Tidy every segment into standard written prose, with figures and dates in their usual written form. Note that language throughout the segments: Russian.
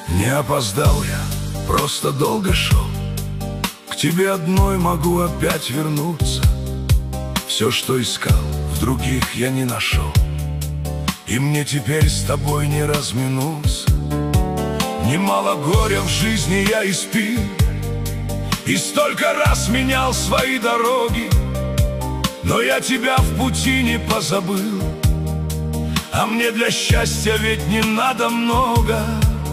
Не опоздал я, просто долго шел. К тебе одной могу опять вернуться. Все, что искал, в других я не нашел. И мне теперь с тобой не разминуться. Немало горя в жизни я испил, и столько раз менял свои дороги, но я тебя в пути не позабыл. А мне для счастья ведь не надо много.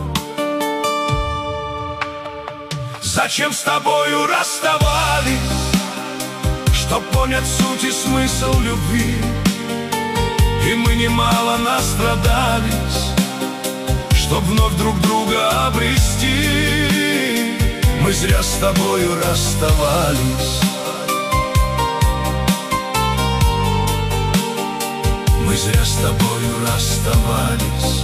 Зачем с тобою расставались, чтоб понять суть и смысл любви? И мы немало настрадались, чтоб вновь друг друга обрести. Мы зря с тобою расставались. Мы зря с тобою расставались.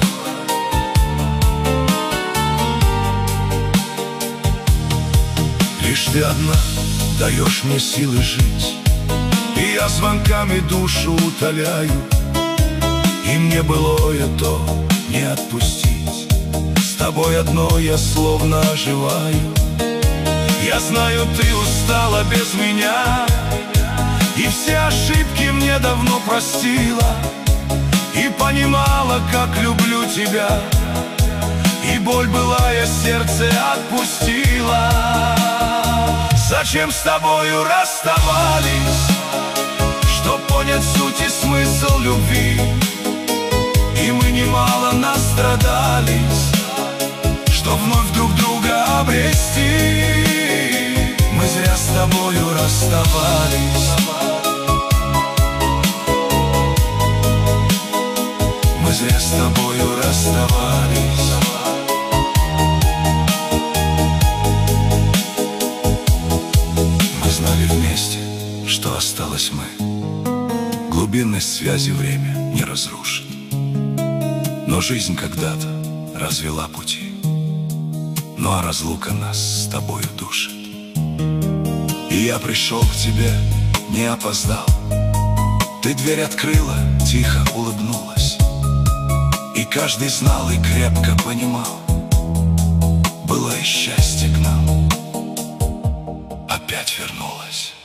Лишь ты одна даешь мне силы жить, и я звонками душу утоляю. И мне былое то не отпустить. С тобой одной я словно оживаю. Я знаю, ты устала без меня, и все ошибки мне давно простила, и понимала, как люблю тебя, и боль былая сердце отпустила. Зачем с тобою расставались, чтоб понять суть и смысл любви? И мы немало настрадались, чтоб вновь друг друга обрести. Мы зря с тобою расставались. Мы зря с тобою расставались. Мы знали вместе, что осталось мы. Глубинность связи время не разрушит, но жизнь когда-то развела пути. Ну а разлука нас с тобою душит. И я пришел к тебе, не опоздал. Ты дверь открыла, тихо улыбнулась, и каждый знал и крепко понимал, былое счастье к нам опять вернулось.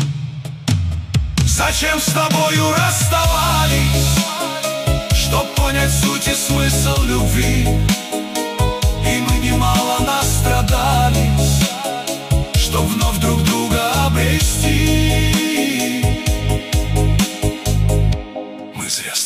Зачем с тобою расставались, чтоб понять суть и смысл любви? И мы немало настрадались, чтоб вновь друг друга обрести. Мы зря